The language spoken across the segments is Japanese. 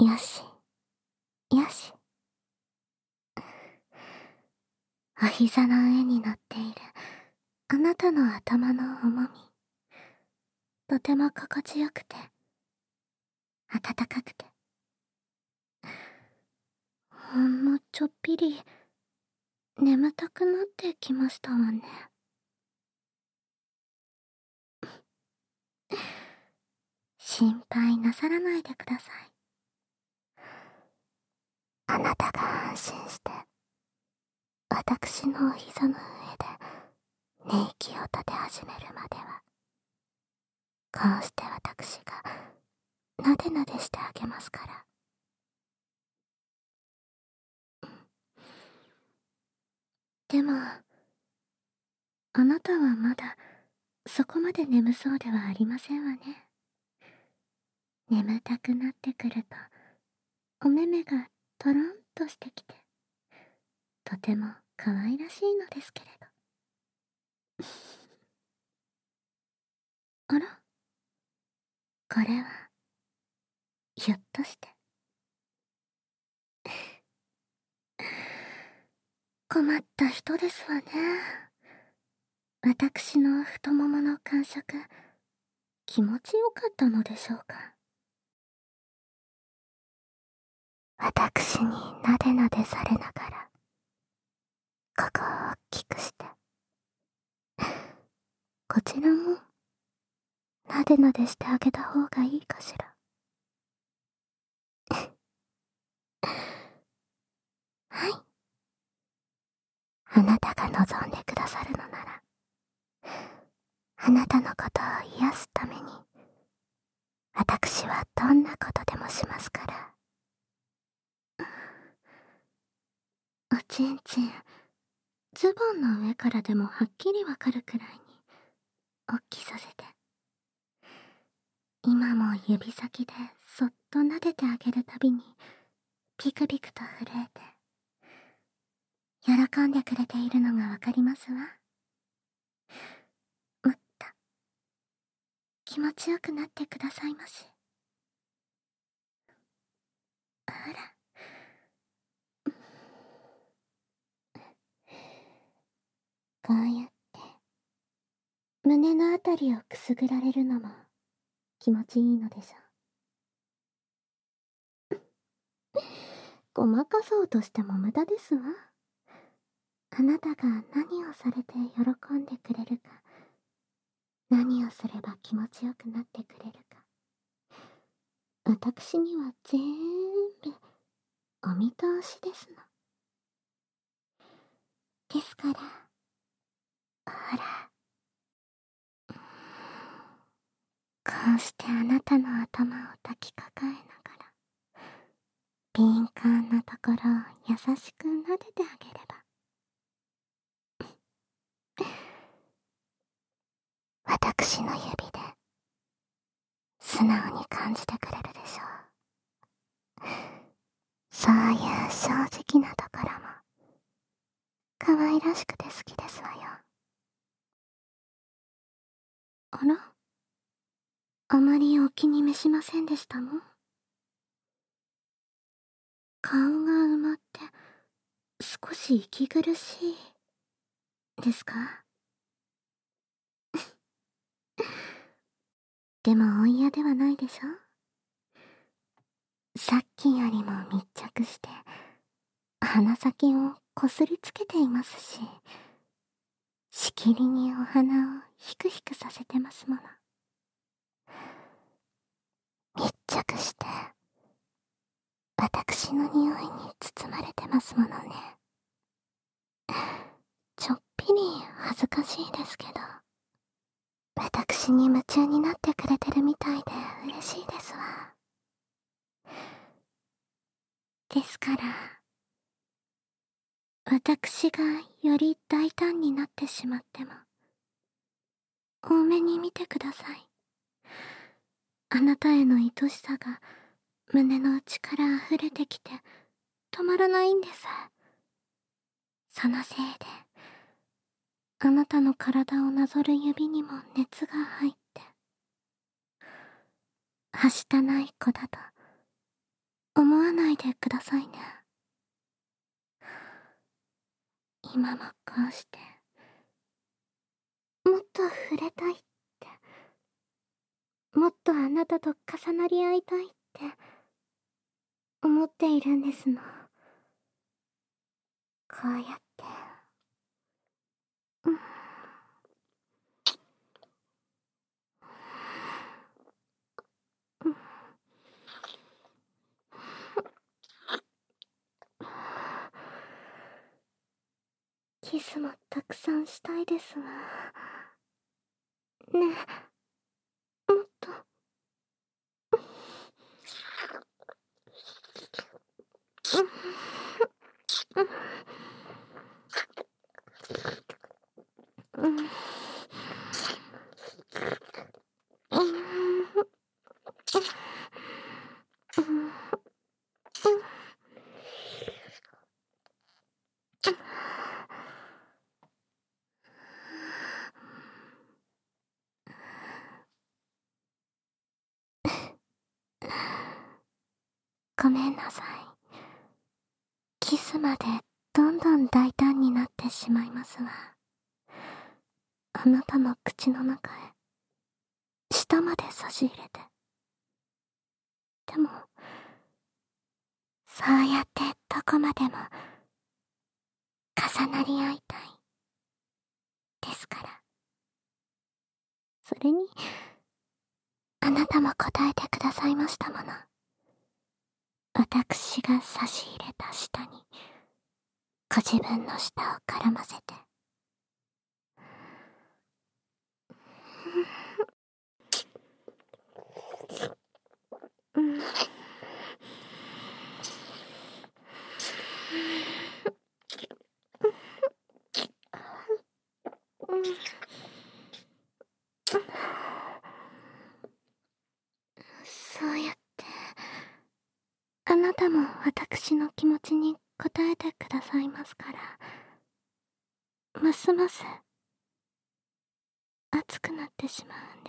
よし、よし。お膝の上に乗っているあなたの頭の重み、とても心地よくて、暖かくて、ほんのちょっぴり、眠たくなってきましたわね。心配なさらないでください。あなたが安心して、私のお膝の上で寝息を立て始めるまでは、こうして私がなでなでしてあげますから。でも、あなたはまだそこまで眠そうではありませんわね。眠たくなってくると、お目目がトロンとしてきて、とても可愛らしいのですけれど。あら、これは、ひょっとして。困った人ですわね。私の太ももの感触、気持ちよかったのでしょうか。私になでなでされながら、ここを大きくして、こちらも、なでなでしてあげた方がいいかしら。はい。あなたが望んでくださるのなら、あなたのことを癒すために、私はどんなことでもしますから。おちんちん、ズボンの上からでもはっきりわかるくらいに、おっきさせて。今も指先でそっと撫でてあげるたびに、ピクピクと震えて、喜んでくれているのがわかりますわ。もっと、気持ちよくなってくださいまし。ほら。こうやって、胸のあたりをくすぐられるのも気持ちいいのでしょう。ごまかそうとしても無駄ですわ。あなたが何をされて喜んでくれるか、何をすれば気持ちよくなってくれるか、私には全部お見通しですの。ですから、ほら、こうしてあなたの頭を抱きかかえながら、敏感なところを優しく撫でてあげれば、私の指で素直に感じてくれるでしょう。そういう正直なところも可愛らしくて好きですわよ。あら、あまりお気に召しませんでしたの？顔が埋まって少し息苦しいですか？でもお嫌ではないでしょ？さっきよりも密着して鼻先をこすりつけていますし、しきりにお鼻をヒクヒクさせてますもの。密着して私の匂いに包まれてますものね。ちょっぴり恥ずかしいですけど、私に夢中になってくれてるみたいで嬉しいですわ。ですから、私がより大胆になってしまっても、多めに見てください。あなたへの愛しさが胸の内から溢れてきて止まらないんです。そのせいで、あなたの体をなぞる指にも熱が入って、はしたない子だと思わないでくださいね。今もこうして、もっと触れたいって、もっとあなたと重なり合いたいって思っているんですの。こうやって、うん、うん、キスもたくさんしたいですわ。ねえ、もっと。うん、うん、うん、うん、ごめんなさい。キスまでどんどん大胆になってしまいますわ。あなたの口の中へ舌まで差し入れて。でもそうやってどこまでも重なり合いたいですから。それにあなたも答えてくださいましたもの。私が差し入れた舌にご自分の舌を絡ませて。うん、うん、そうやってあなたも私の気持ちに応えてくださいますから、ますます熱くなってしまうんです。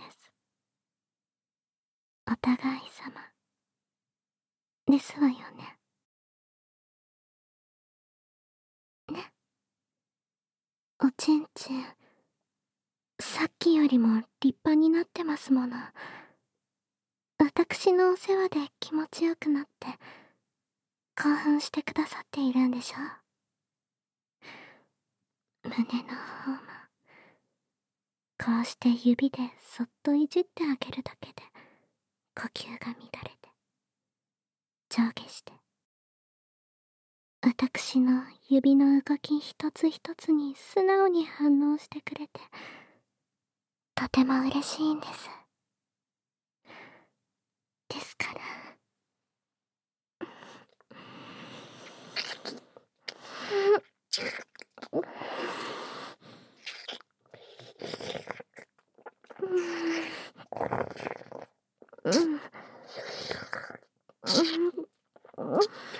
お互い様ですわよね。ね、おちんちん、さっきよりも立派になってますもの。私のお世話で気持ちよくなって興奮してくださっているんでしょう。胸の方もこうして指でそっといじってあげるだけで呼吸が乱れて上下して、私の指の動き一つ一つに素直に反応してくれてとても嬉しいんです。ですからうん、うん、うん、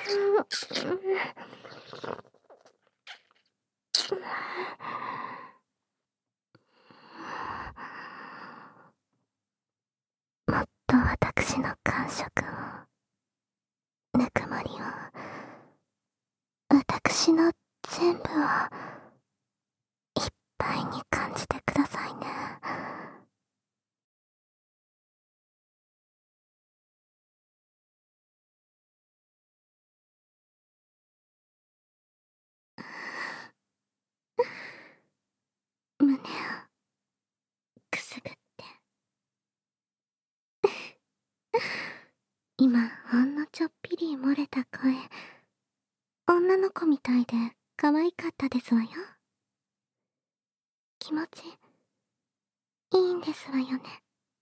もっと私の感触を、ぬくもりを、私の全部をいっぱいに感じてくださいね。胸をくすぐって、今ほんのちょっぴり漏れた声、女の子みたいで可愛かったですわよ。気持ちいいんですわよね。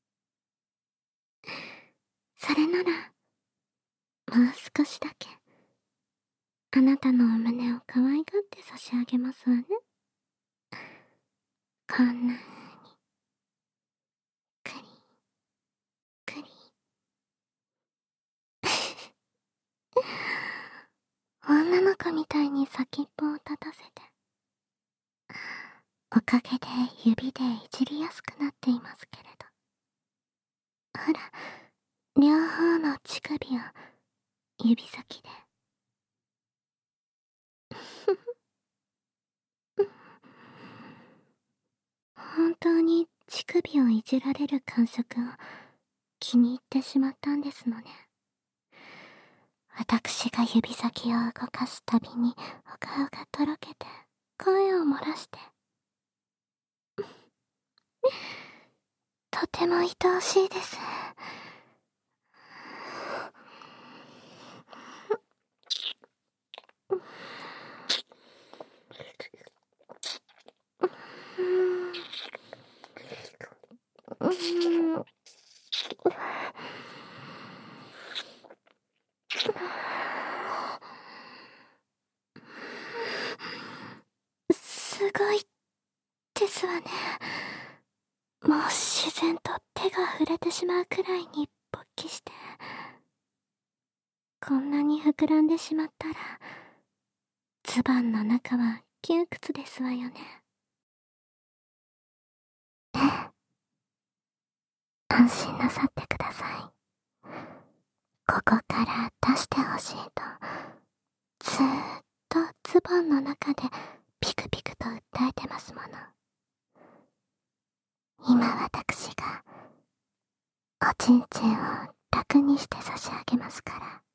それならもう少しだけあなたのお胸を可愛がって差し上げますわね。こんな風にクリクリ女の子みたいに先っぽを立たせて、おかげで指でいじりやすくなっていますけれど、ほら、両方の乳首を指先で。本当に乳首をいじられる感触を気に入ってしまったんですのね。私が指先を動かすたびにお顔がとろけて声を漏らして、とても愛おしいです。すごいですわね。もう自然と手が触れてしまうくらいに勃起して、こんなに膨らんでしまったらズボンの中は窮屈ですわよね。安心なさってください。ここから出してほしいとずーっとズボンの中でピクピクと訴えてますもの。今私がおちんちんを楽にして差し上げますから。